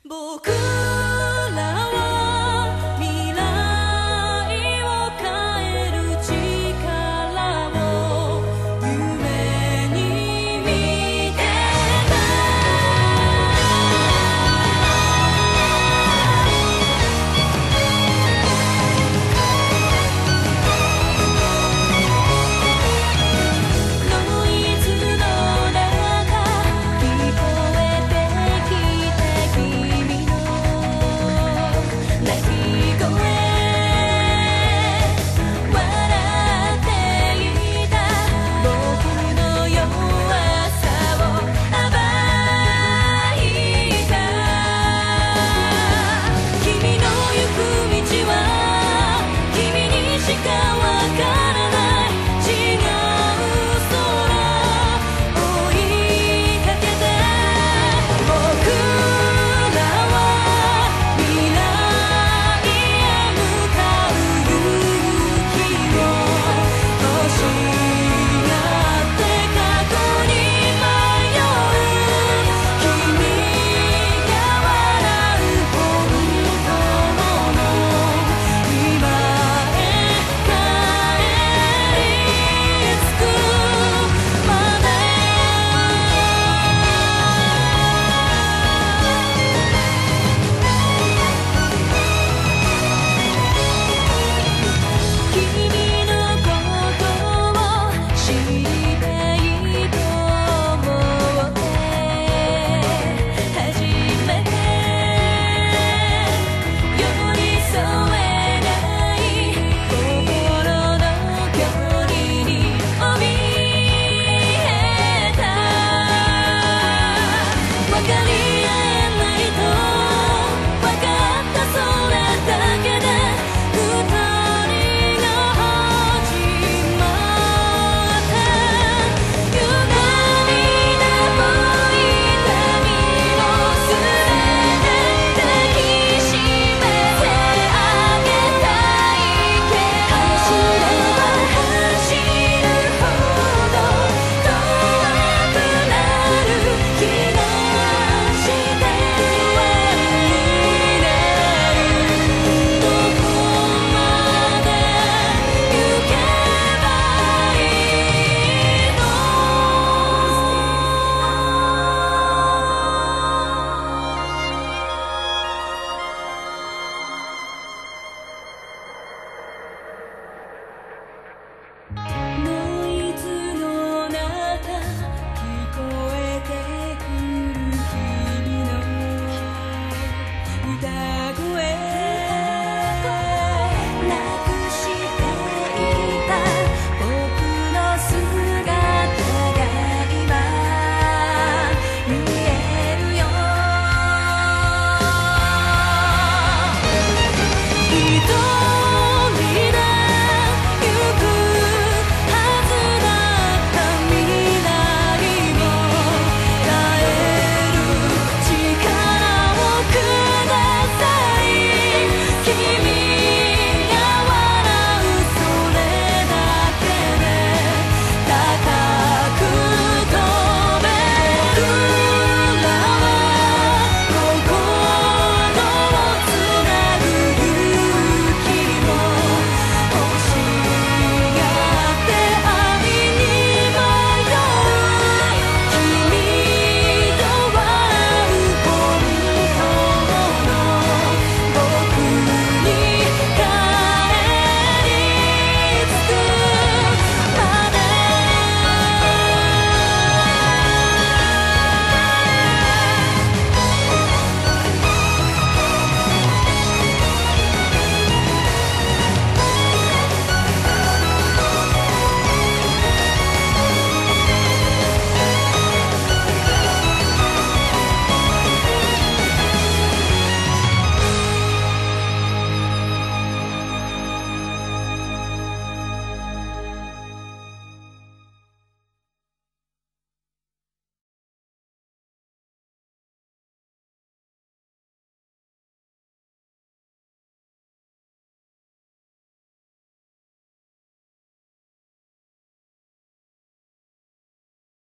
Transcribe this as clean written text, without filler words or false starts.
僕らは未来を変える力を夢に見てた。ノイズの中聞こえてきた君の泣き声、笑っていた僕の弱さを暴いた。君の行く道は君にしかわからない。違う空追いかけて僕らは未来へ向かう勇気を欲しがって過去に迷う。君が笑う本当の今へ帰り着くまで。君のことを知っていいと思って初めて寄り添えない心の距離に怯えた。分かり合えないと分かった、それだけで二人が始まった。歪みでも痛みをすべて抱きしめてあげたいけど、走れば走るほど遠くなる気がして不安になる。どこまで行けばいいの。ノイズの中聞こえてくる君の歌